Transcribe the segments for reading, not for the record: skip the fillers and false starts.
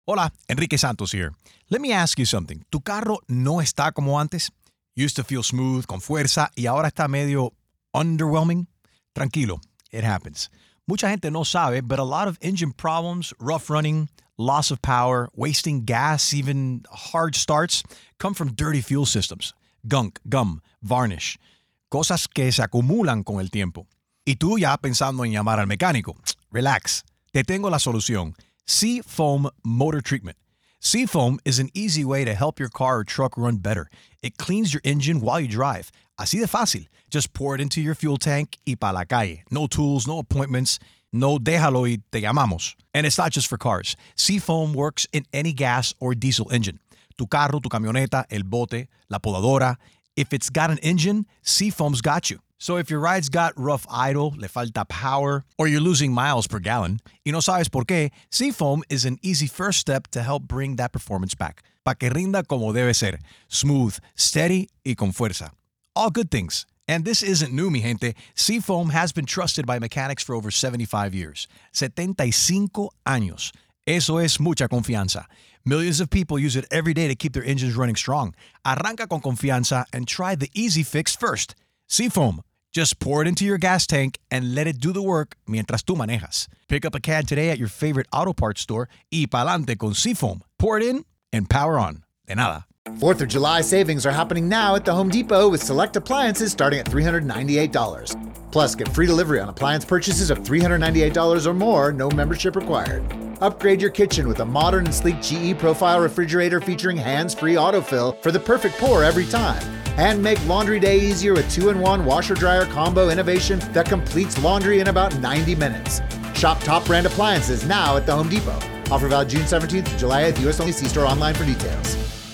Hola, Enrique Santos here. Let me ask you something. ¿Tu carro no está como antes? Used to feel smooth, con fuerza, y ahora está medio underwhelming? Tranquilo, it happens. Mucha gente no sabe, but a lot of engine problems, rough running, loss of power, wasting gas, even hard starts, come from dirty fuel systems. Gunk, gum, varnish. Cosas que se acumulan con el tiempo. Y tú ya pensando en llamar al mecánico. Relax. Te tengo la solución. Seafoam Motor Treatment. Seafoam is an easy way to help your car or truck run better. It cleans your engine while you drive. Así de fácil. Just pour it into your fuel tank y pa' la calle. No tools, no appointments. No déjalo y te llamamos. And it's not just for cars. Seafoam works in any gas or diesel engine. Tu carro, tu camioneta, el bote, la podadora. If it's got an engine, Seafoam's got you. So if your ride's got rough idle, le falta power, or you're losing miles per gallon, y no sabes por qué, Seafoam is an easy first step to help bring that performance back. Pa' que rinda como debe ser. Smooth, steady, y con fuerza. All good things. And this isn't new, mi gente. Seafoam has been trusted by mechanics for over 75 years. 75 años. Eso es mucha confianza. Millions of people use it every day to keep their engines running strong. Arranca con confianza and try the easy fix first. Seafoam. Just pour it into your gas tank and let it do the work mientras tú manejas. Pick up a can today at your favorite auto parts store y pa'lante con Seafoam. Pour it in and power on. De nada. 4th of July savings are happening now at the Home Depot with select appliances starting at $398. Plus, get free delivery on appliance purchases of $398 or more, no membership required. Upgrade your kitchen with a modern and sleek GE Profile refrigerator featuring hands-free autofill for the perfect pour every time. And make laundry day easier with 2-in-1 washer-dryer combo innovation that completes laundry in about 90 minutes. Shop top brand appliances now at the Home Depot. Offer valid June 17th to July 8th. U.S. only. See store online for details.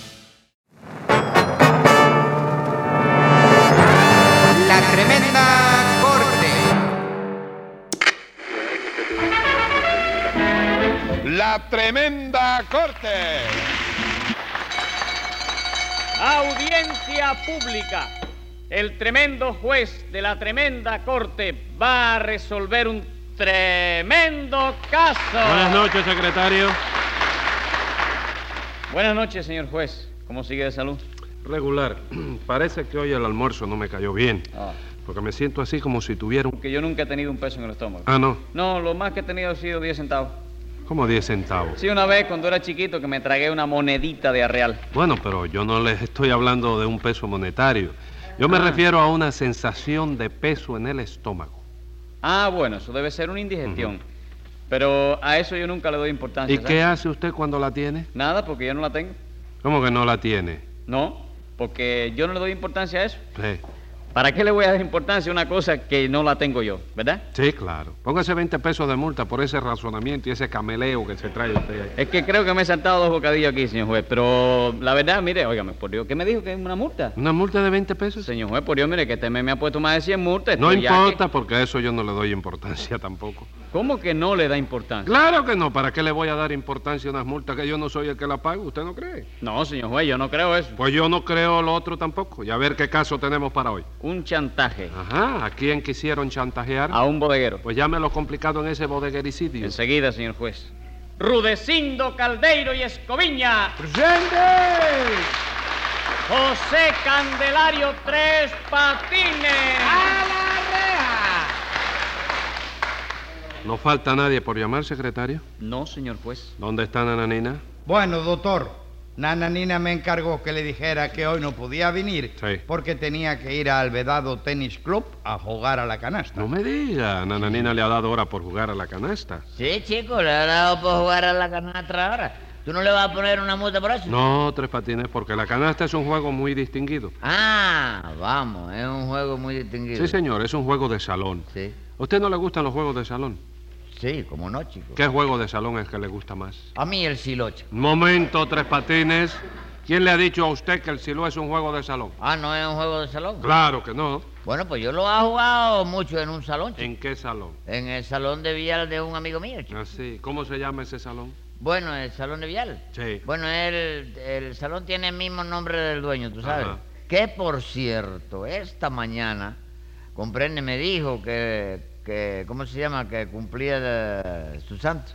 La Tremenda Corte. La Tremenda Corte. Audiencia pública. El tremendo juez de la tremenda corte va a resolver un tremendo caso. Buenas noches, secretario. Buenas noches, señor juez. ¿Cómo sigue de salud? Regular. Parece que hoy el almuerzo no me cayó bien. Ah. Porque me siento así como si tuviera un... Que yo nunca he tenido un peso en el estómago. Ah, ¿no? No, lo más que he tenido ha sido 10 centavos. ¿Cómo 10 centavos? Sí, una vez cuando era chiquito que me tragué una monedita de a real. Bueno, pero yo no les estoy hablando de un peso monetario. Yo me refiero a una sensación de peso en el estómago. Ah, bueno, eso debe ser una indigestión. Pero a eso yo nunca le doy importancia. ¿Y ¿sabes? qué hace usted cuando la tiene? Nada, porque yo no la tengo. ¿Cómo que no la tiene? No, porque yo no le doy importancia a eso. Sí. ¿Para qué le voy a dar importancia a una cosa que no la tengo yo, verdad? Sí, claro. Póngase 20 pesos de multa por ese razonamiento y ese cameleo que se trae usted ahí. Es que creo que me he saltado 2 bocadillos aquí, señor juez. Pero la verdad, mire, óigame, por Dios, ¿qué me dijo que es una multa? ¿Una multa de 20 pesos? Señor juez, por Dios, mire, que este mes me ha puesto más de 100 multas. No Estoy ya importa, que- porque a eso yo no le doy importancia tampoco. ¿Cómo que no le da importancia? Claro que no. ¿Para qué le voy a dar importancia a unas multas que yo no soy el que la pago? ¿Usted no cree? No, señor juez, yo no creo eso. Pues yo no creo lo otro tampoco. Y a ver qué caso tenemos para hoy. Un chantaje Ajá. ¿A quién quisieron chantajear? a un bodeguero. Pues llámelo complicado en ese bodeguericidio. Enseguida, señor juez. Rudecindo Caldeiro y Escoviña. ¡Presente! José Candelario Tres Patines. ¡A la reja! ¿No falta nadie por llamar, secretario? No, señor juez. ¿Dónde está Nananina? Bueno, doctor, Nananina me encargó que le dijera que hoy no podía venir Sí. porque tenía que ir al Vedado Tennis Club a jugar a la canasta. No me diga. Nananina le ha dado hora por jugar a la canasta. Sí, chico, le ha dado por jugar a la canastra ahora. ¿Tú no le vas a poner una multa por eso? No, Tres Patines, porque la canasta es un juego muy distinguido. Ah, vamos, es un juego muy distinguido. Sí, señor, es un juego de salón. Sí, ¿A usted no le gustan los juegos de salón? sí, cómo no, chico. ¿Qué juego de salón es que le gusta más? A mí el silocho. Un momento, Tres Patines. ¿Quién le ha dicho a usted que el siló es un juego de salón? Ah, ¿no es un juego de salón? Claro que no. Bueno, pues yo lo he jugado mucho en un salón, chico. ¿En qué salón? En el salón de billar de un amigo mío, chico. Así. ¿Cómo se llama ese salón? Bueno, el salón de billar. Sí. Bueno, el salón tiene el mismo nombre del dueño, tú sabes. Ajá. Que, por cierto, esta mañana, comprende, me dijo que ¿cómo se llama? Que cumplía su santo.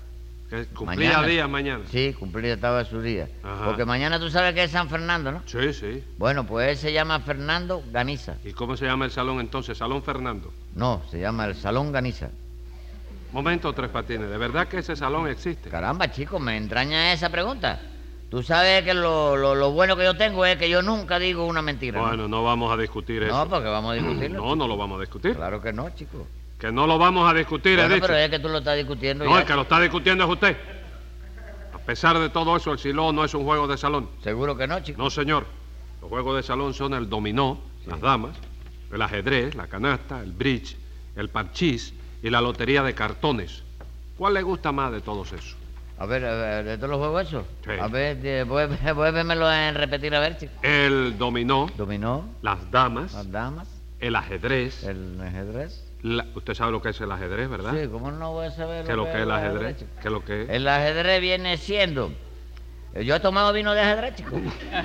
Que cumplía días mañana. Sí, cumplía, estaba su día. Ajá. Porque mañana tú sabes que es San Fernando, ¿no? Sí, sí. Bueno, pues él se llama Fernando Ganiza. ¿Y cómo se llama el salón entonces? Salón Fernando. No, se llama el Salón Ganiza. Momento, Tres Patines. ¿De verdad que ese salón existe? Caramba, chico, me entraña esa pregunta. Tú sabes que lo bueno que yo tengo es que yo nunca digo una mentira. Bueno, no vamos a discutir eso. No, porque vamos a discutirlo. No, no lo vamos a discutir. Claro que no, chico. Que no lo vamos a discutir, Bueno, he dicho. pero es que tú lo estás discutiendo No, ya. el que lo está discutiendo es usted. A pesar de todo eso, el siló no es un juego de salón. Seguro que no, chico. No, señor. Los juegos de salón son el dominó, las damas, el ajedrez, la canasta, el bridge, el parchís y la lotería de cartones. ¿Cuál le gusta más de todos esos? A ver, ¿de todos los juegos esos? Sí. A ver, vuélvemelo a repetir a ver, chico. El dominó, Dominó, las damas, las damas, el ajedrez. el ajedrez. Usted sabe lo que es el ajedrez, ¿verdad? Sí, ¿cómo no voy a saber ¿Qué es lo que es el ajedrez? chico? ¿Qué es lo que es? El ajedrez viene siendo... Yo he tomado vino de ajedrez, chico.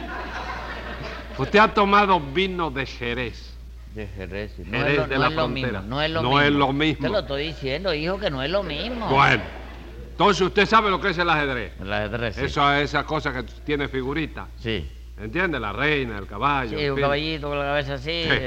Usted ha tomado vino de Jerez. De Jerez, sí. No Jerez es lo, de no la es lo frontera. mismo, no es lo No mismo. es lo mismo. Te lo estoy diciendo, hijo, que no es lo mismo. Bueno, entonces usted sabe lo que es el ajedrez. El ajedrez, sí. Esa cosa que tiene figurita. Sí. ¿Entiende? La reina, el caballo. Sí, en un fin. caballito con la cabeza así. Sí.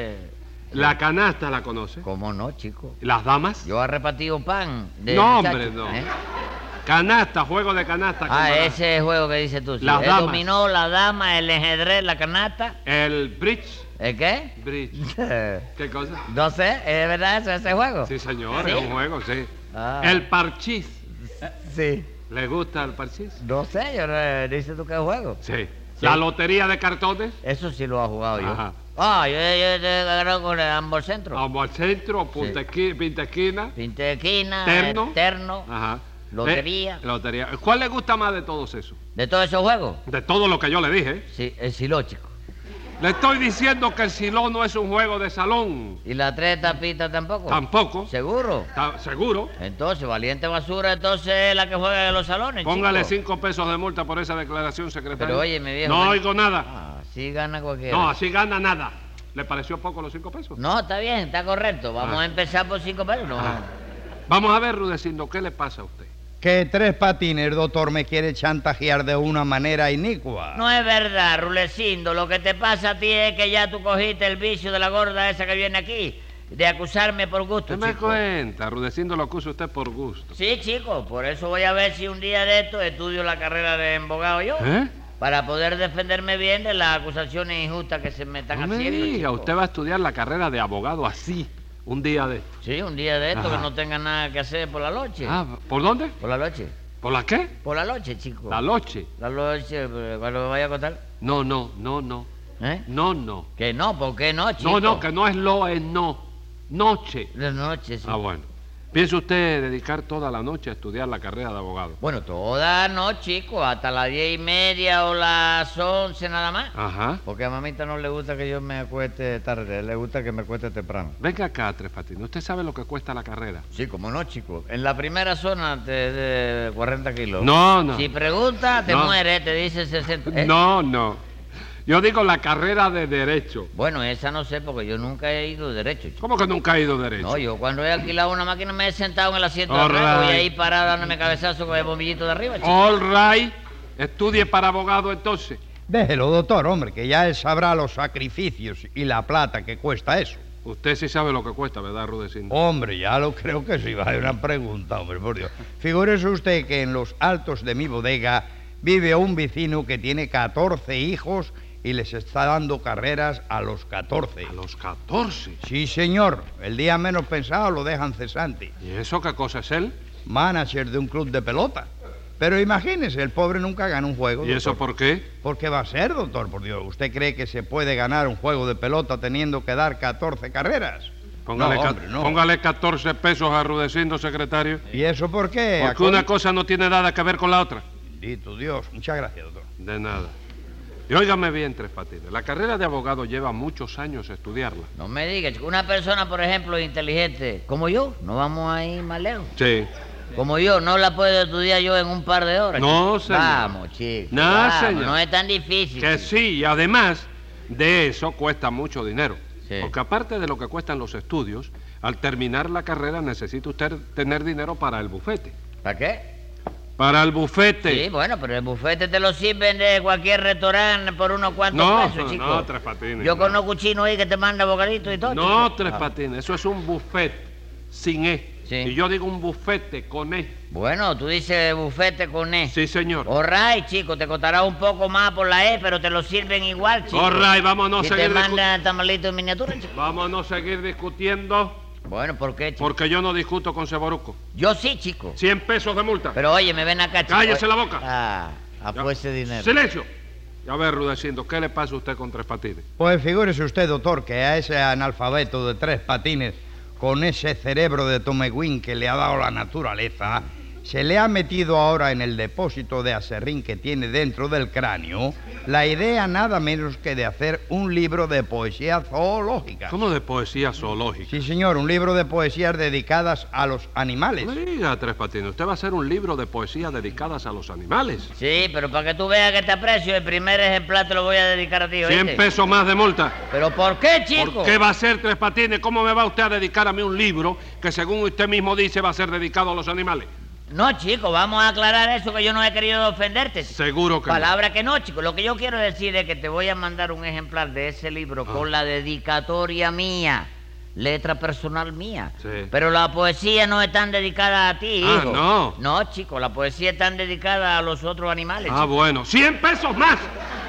La canasta la conoce. ¿Cómo no, chico? Las damas. Yo he repartido pan de No, muchacho, hombre, no. ¿eh? Canasta, juego de canasta. Ah, camarada. ese juego que dices tú. Sí. Las El damas. dominó, la dama, el ajedrez, la canasta. El bridge. ¿El qué? Bridge. ¿Qué cosa? No sé, ¿es verdad eso, ese juego? Sí, señor, ¿Sí? es un juego, sí. Ah. El parchís. Sí. ¿Le gusta el parchís? No sé, yo no, dices tú que es juego. Sí. La lotería de cartones. Eso sí lo ha jugado yo. Ajá. Ah, yo he ganado con el ambos centros. Vamos al centro, pinta esquina. Pintequina, Terno. terno, Ajá. Lotería. Lotería. ¿Cuál le gusta más de todos esos? de todos esos juegos. De todo lo que yo le dije. Sí, el siló, chico. Le estoy diciendo que el siló no es un juego de salón. ¿Y la tres tapitas tampoco? Tampoco. ¿Seguro? ¿Está seguro? Entonces, valiente basura, entonces es la que juega en los salones, Póngale chico. 5 pesos de multa por esa declaración, secretario. Pero oye, mi viejo... No me- oigo nada. Ah, sí gana cualquiera. No, así gana nada. ¿Le pareció poco los 5 pesos? No, está bien, está correcto. Vamos Ah. a empezar por 5 pesos. No. Ah. Vamos a ver, Rudecindo, ¿qué le pasa a usted? Que Tres Patines, doctor, me quiere chantajear de una manera inicua. No es verdad, Rulecindo. Lo que te pasa a ti es que ya tú cogiste el vicio de la gorda esa que viene aquí, de acusarme por gusto, ¿Qué me chico. cuenta? Rudecindo lo acusa usted por gusto. Sí, chico, por eso voy a ver si un día de esto estudio la carrera de abogado yo. ¿Eh? Para poder defenderme bien de las acusaciones injustas que se me están No me haciendo. diga, chico. usted va a estudiar la carrera de abogado así, un día de... Sí, un día de esto Ajá. que no tenga nada que hacer por la noche. Ah, ¿por dónde? Por la noche. ¿Por la qué? Por la noche, chico. La noche. La noche, cuando me vaya a contar. No. ¿Eh? No. Que no, ¿por qué no, chico? No, que no es lo, es no. Noche. La noche, sí. Ah, bueno. ¿Piensa usted dedicar toda la noche a estudiar la carrera de abogado? Bueno, toda no, chico, hasta las 10:30 o las 11 nada más. Ajá. Porque a mamita no le gusta que yo me acueste tarde, le gusta que me acueste temprano. Venga acá, Tres Patines. ¿Usted sabe lo que cuesta la carrera? Sí, como no, chico. En la primera zona de 40 kilos. No. Si pregunta, te No. muere, te dice 60. ¿eh? No. Yo digo la carrera de Derecho. Bueno, esa no sé, porque yo nunca he ido derecho, chico. ¿Cómo que nunca ha ido Derecho? No, yo cuando he alquilado una máquina me he sentado en el asiento de All atrás, voy right. ahí parado dándome cabezazo con el bombillito de arriba, chico. All right. Estudie para abogado entonces. Déjelo, doctor, hombre, que ya él sabrá los sacrificios y la plata que cuesta eso. Usted sí sabe lo que cuesta, ¿verdad, Rudecindo? Hombre, ya lo creo que sí. Va a una pregunta, hombre, por Dios. Figúrese usted que en los altos de mi bodega vive un vecino que tiene 14 hijos y les está dando carreras a los 14. A los 14. Sí, señor. El día menos pensado lo dejan cesante. ¿Y eso qué cosa es él? Manager de un club de pelota. Pero imagínese, el pobre nunca gana un juego. ¿Y eso doctor. por qué? ¿Por qué va a ser, doctor? Por Dios, ¿usted cree que se puede ganar un juego de pelota teniendo que dar 14 carreras? Póngale, No, hombre, no. póngale 14 pesos a Rudecindo, secretario. ¿Y eso por qué? Porque una cosa no tiene nada que ver con la otra. Bendito Dios. Muchas gracias, doctor. De nada. Y óigame bien, Tres Patines. La carrera de abogado lleva muchos años estudiarla. No me digas, chico. Una persona, por ejemplo, inteligente, como yo, no vamos a ir más lejos. Sí. Como yo, no la puedo estudiar yo en un par de horas. No, chico. señor. Vamos, chico. No, vamos, señor. No es tan difícil. Que chico. sí, y además de eso cuesta mucho dinero. Sí. Porque aparte de lo que cuestan los estudios, al terminar la carrera necesita usted tener dinero para el bufete. ¿Para qué? Para el bufete. Sí, bueno, pero el bufete te lo sirven de cualquier restaurante por unos cuantos pesos, chico. No, Tres Patines. Yo no. conozco chino ahí que te manda bocaditos y todo. No, chico. Tres Patines, eso es un buffet sin E. Sí. Y yo digo un bufete con E. Bueno, tú dices bufete con E. Sí, señor. All right, chico, te costará un poco más por la E, pero te lo sirven igual, chico. All right, vámonos Y a te seguir mandan tamalitos en miniatura, chico. Vámonos a seguir discutiendo, Bueno, ¿por qué, chico? porque yo no discuto con Seboruco. Yo sí, chico. 100 pesos de multa. Pero oye, me ven acá, chico. Cállese la boca. Ah, Ya. fuerza de dinero. ¡Silencio! Y a ver, Rudecindo, ¿qué le pasa a usted con Tres Patines? Pues figúrese usted, doctor, que a ese analfabeto de Tres Patines, con ese cerebro de Tomegüín que le ha dado la naturaleza, se le ha metido ahora en el depósito de aserrín que tiene dentro del cráneo la idea nada menos que de hacer un libro de poesía zoológica. ¿Cómo de poesía zoológica? Sí, señor, un libro de poesías dedicadas a los animales. No me diga, Tres Patines, usted va a hacer un libro de poesía dedicadas a los animales. Sí, pero para que tú veas que te aprecio, el primer ejemplar te lo voy a dedicar a ti, 100 ¿oíste? pesos más de multa. ¿Pero por qué, chico? ¿Por qué va a ser Tres Patines? ¿Cómo me va usted a dedicar a mí un libro que, según usted mismo dice, va a ser dedicado a los animales? No, chico, vamos a aclarar eso, que yo no he querido ofenderte. Seguro que Palabra que no, chico. Lo que yo quiero decir es que te voy a mandar un ejemplar de ese libro con la dedicatoria mía, letra personal mía. Sí. Pero la poesía no es tan dedicada a ti, Ah, hijo. ¿no? No, chico, la poesía es tan dedicada a los otros animales. Ah, chico. bueno. ¡100 pesos más!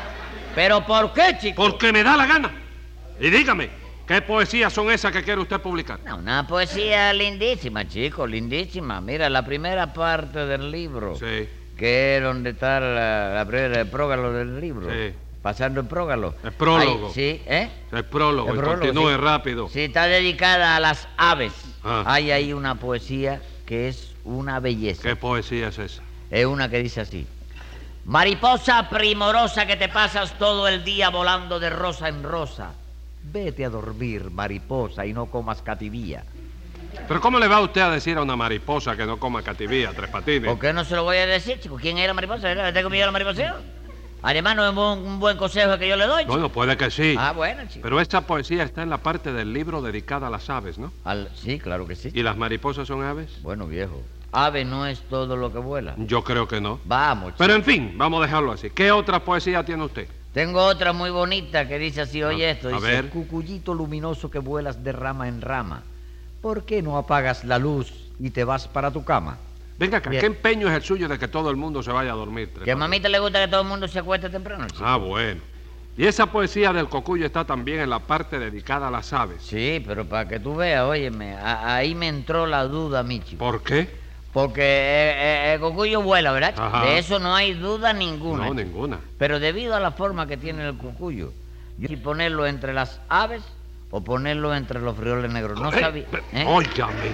¿Pero por qué, chico? Porque me da la gana. Y dígame, ¿qué poesías son esas que quiere usted publicar? No, una poesía lindísima, chico, lindísima. Mira, la primera parte del libro, Sí. que es donde está la primera, el prólogo del libro. Sí. Pasando el prólogo. El prólogo. Ahí, sí, ¿eh? El prólogo, El y prólogo, continúe sí. rápido. Sí, está dedicada a las aves. Ah. Hay ahí una poesía que es una belleza. ¿Qué poesía es esa? Es una que dice así. Mariposa primorosa que te pasas todo el día volando de rosa en rosa. Vete a dormir, mariposa, y no comas cativía. ¿Pero cómo le va usted a decir a una mariposa que no coma cativía, Tres Patines? ¿Por qué no se lo voy a decir, chico? ¿Quién es la mariposa? ¿Tengo miedo a la mariposa? Además, no es un buen consejo que yo le doy, chico. Bueno, puede que sí. Ah, bueno, chico. Pero esta poesía está en la parte del libro dedicada a las aves, ¿no? Sí, claro que sí. ¿Y las mariposas son aves? Bueno, viejo, ave no es todo lo que vuela. Yo creo que no. Vamos, chico. Pero en fin, vamos a dejarlo así. ¿Qué otra poesía tiene usted? Tengo otra muy bonita que dice así, oye esto, a dice, ver. cucuyito luminoso que vuelas de rama en rama, ¿por qué no apagas la luz y te vas para tu cama? Venga acá, Bien. ¿qué empeño es el suyo de que todo el mundo se vaya a dormir? Tres Que a Patines? mamita le gusta que todo el mundo se acueste temprano, chico. Ah, bueno. Y esa poesía del cocuyo está también en la parte dedicada a las aves. Sí, pero para que tú veas, óyeme, ahí me entró la duda a mí, chico. ¿Por qué? Porque el cucuyo vuela, ¿verdad, chico? Ajá. De eso no hay duda ninguna. No, chico. ninguna. Pero debido a la forma que tiene el cucuyo, yo si ponerlo entre las aves o ponerlo entre los frijoles negros. No sabía. ¿Eh? Óigame.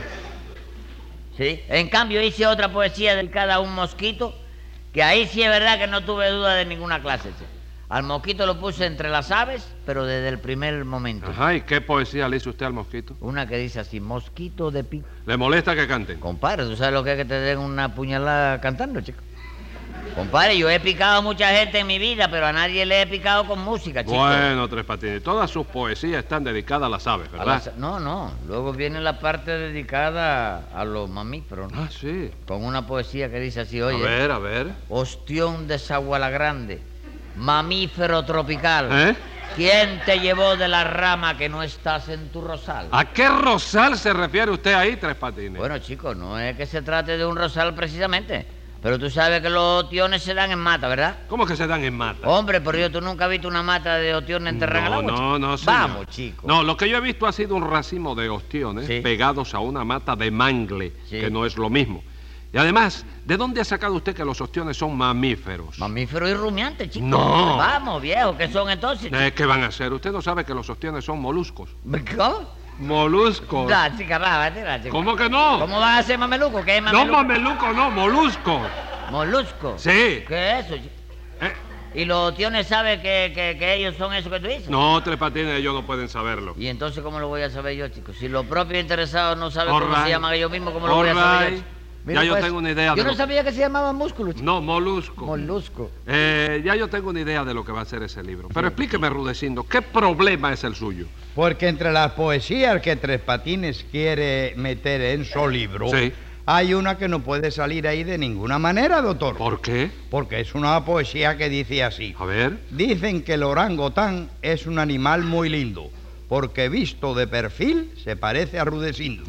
Sí. En cambio hice otra poesía dedicada a un mosquito, que ahí sí es verdad que no tuve duda de ninguna clase, chico. Al mosquito lo puse entre las aves, pero desde el primer momento. Ajá, ¿y qué poesía le hizo usted al mosquito? Una que dice así, mosquito de pico. ¿Le molesta que canten? Compadre, ¿tú sabes lo que es que te den una puñalada cantando, chico? Compadre, yo he picado a mucha gente en mi vida, pero a nadie le he picado con música, chico. Bueno, Tres Patines, todas sus poesías están dedicadas a las aves, A ¿verdad? No, luego viene la parte dedicada a los mamíferos, ¿no? Ah, sí. Con una poesía que dice así, oye, A ver. ostión de Zaguala Grande, mamífero tropical, ¿Eh? ¿quién te llevó de la rama que no estás en tu rosal? ¿A qué rosal se refiere usted ahí, Tres Patines? Bueno, chicos, no es que se trate de un rosal precisamente, pero tú sabes que los otiones se dan en mata, ¿verdad? ¿Cómo que se dan en mata? Hombre, por Dios, ¿tú nunca has visto una mata de otiones enterrada en el agua, chico? No, señor. Vamos, chicos. No, lo que yo he visto ha sido un racimo de ostiones Sí. pegados a una mata de mangle, Sí. que no es lo mismo. Y además, ¿de dónde ha sacado usted que los ostiones son mamíferos? Mamífero y rumiante, chicos. No. Vamos, viejo, ¿qué son entonces? ¿Qué van a hacer? Usted no sabe que los ostiones son moluscos. ¿Cómo? Moluscos. Da, chica, va, chica. ¿Cómo que no? ¿Cómo van a ser mameluco? ¿Qué es No, mameluco? mameluco, no, molusco. Molusco. Sí. ¿Qué es eso, chico? ¿Eh? ¿Y los otiones saben que ellos son eso que tú dices? No, Tres Patines, ellos no pueden saberlo. ¿Y entonces cómo lo voy a saber yo, chicos? Si los propios interesados no saben All cómo se right. llaman ellos mismos, ¿cómo lo All voy a saber yo, right. chico? Ya yo tengo una idea de Yo no lo- sabía que se llamaban músculos, chico. No, molusco. Molusco. Ya yo tengo una idea de lo que va a ser ese libro. Pero explíqueme, Rudecindo, ¿qué problema es el suyo? Porque entre las poesías que Tres Patines quiere meter en su libro, Sí. Hay una que no puede salir ahí de ninguna manera, doctor. ¿Por qué? Porque es una poesía que dice así. A ver. Dicen que el orangután es un animal muy lindo, porque visto de perfil se parece a Rudecindo.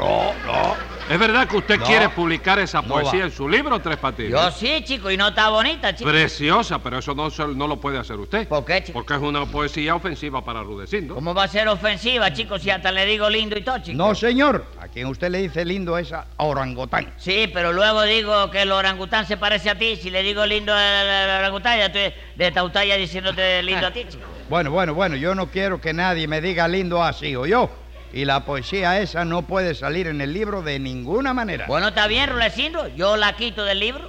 No. ¿Es verdad que usted No. quiere publicar esa No poesía va. en su libro, Tres Patines? Yo sí, chico, y no está bonita, chico. Preciosa, pero eso no lo puede hacer usted. ¿Por qué, chico? Porque es una poesía ofensiva para Rudecindo. ¿Cómo va a ser ofensiva, chico, si hasta le digo lindo y todo, chico? No, señor. A quien usted le dice lindo es a orangután. Sí, pero luego digo que el orangután se parece a ti. Si le digo lindo al orangután, ya estoy de tautalla diciéndote lindo a ti, chico. Bueno, yo no quiero que nadie me diga lindo así, ¿o yo? Y la poesía esa no puede salir en el libro de ninguna manera. Bueno, está bien, Rudecindo, yo la quito del libro,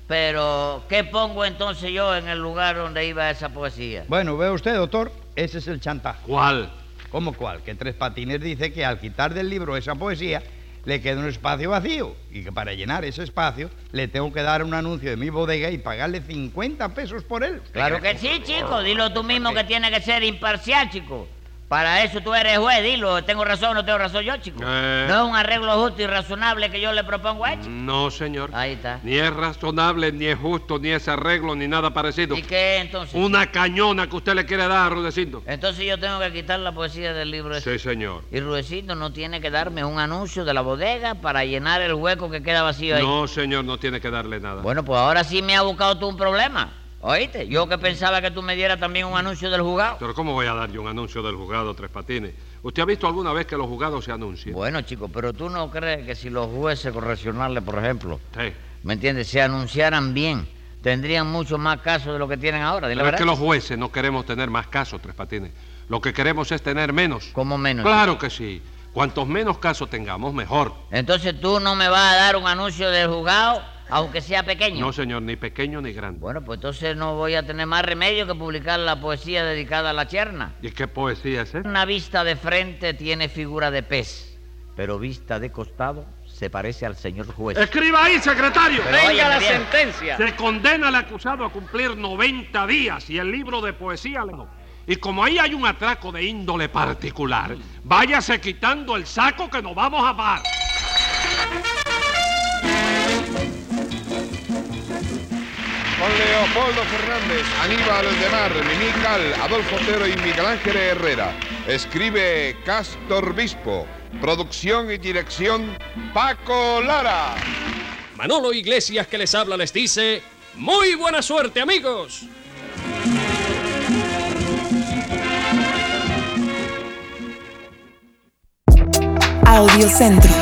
pero ¿qué pongo entonces yo en el lugar donde iba esa poesía? Bueno, ve usted, doctor, ese es el chantaje. ¿Cuál? ¿Cómo cuál? Que Tres Patines dice que al quitar del libro esa poesía le queda un espacio vacío y que para llenar ese espacio le tengo que dar un anuncio de mi bodega y pagarle 50 pesos por él. Claro que sí, chico, dilo tú mismo que tiene que ser imparcial, chico. Para eso tú eres juez, dilo, ¿tengo razón o no tengo razón yo, chico? No es un arreglo justo y razonable que yo le propongo a él, chico. No, señor. Ahí está. Ni es razonable, ni es justo, ni es arreglo, ni nada parecido. ¿Y qué entonces? Una cañona que usted le quiere dar a Rudecindo. Entonces yo tengo que quitar la poesía del libro ese. Sí, señor. Y Rudecindo no tiene que darme un anuncio de la bodega para llenar el hueco que queda vacío ahí. No, señor, no tiene que darle nada. Bueno, pues ahora sí me ha buscado tú un problema. ¿Oíste? Yo que pensaba que tú me dieras también un anuncio del juzgado. Pero ¿cómo voy a dar yo un anuncio del juzgado, Tres Patines? ¿Usted ha visto alguna vez que los juzgados se anuncian? Bueno, chico, pero tú no crees que si los jueces correccionales, por ejemplo, Sí. ¿me entiendes?, se anunciaran bien, tendrían mucho más casos de lo que tienen ahora. Dile la Pero es que verdad. los jueces no queremos tener más casos, Tres Patines. Lo que queremos es tener menos. ¿Cómo menos? Claro que sí. Cuantos menos casos tengamos, mejor. Entonces tú no me vas a dar un anuncio del juzgado, aunque sea pequeño. No, señor, ni pequeño ni grande. Bueno, pues entonces no voy a tener más remedio que publicar la poesía dedicada a la cherna. ¿Y qué poesía es esa? Una vista de frente tiene figura de pez, pero vista de costado se parece al señor juez. Escriba ahí, secretario. Pero Venga óyeme la bien. sentencia. Se condena al acusado a cumplir 90 días y el libro de poesía le no. Y como ahí hay un atraco de índole particular, váyase quitando el saco que nos vamos a par. Con Leopoldo Fernández, Aníbal de Mar, Mimical, Adolfo Otero y Miguel Ángel Herrera. Escribe Castor Bispo. Producción y dirección Paco Lara. Manolo Iglesias, que les habla, les dice: ¡muy buena suerte, amigos! Audiocentro.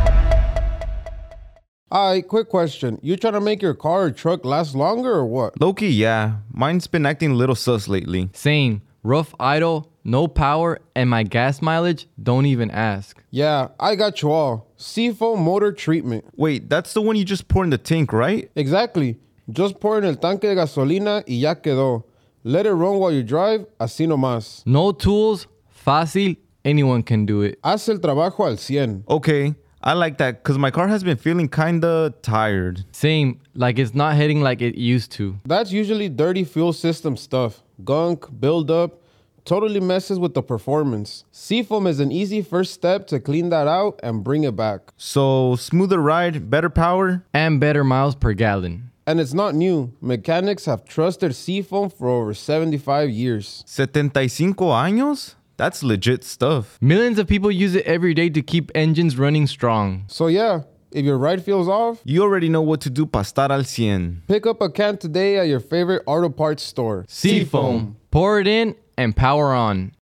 Quick question. You trying to make your car or truck last longer or what? Low-key, yeah. Mine's been acting a little sus lately. Same. Rough idle, no power, and my gas mileage, don't even ask. Yeah, I got you all. Seafoam motor treatment. Wait, that's the one you just pour in the tank, right? Exactly. Just pour in el tanque de gasolina y ya quedó. Let it run while you drive, así nomás. No tools, fácil, anyone can do it. Haz el trabajo al 100. Okay, I like that because my car has been feeling kinda tired. Same, like it's not hitting like it used to. That's usually dirty fuel system stuff. Gunk, buildup, totally messes with the performance. Seafoam is an easy first step to clean that out and bring it back. So, smoother ride, better power? And better miles per gallon. And it's not new. Mechanics have trusted Seafoam for over 75 years. 75 años? That's legit stuff. Millions of people use it every day to keep engines running strong. So yeah, if your ride feels off, You already know what to do para estar al 100. pick up a can today at your favorite auto parts store. Seafoam. Pour it in and power on.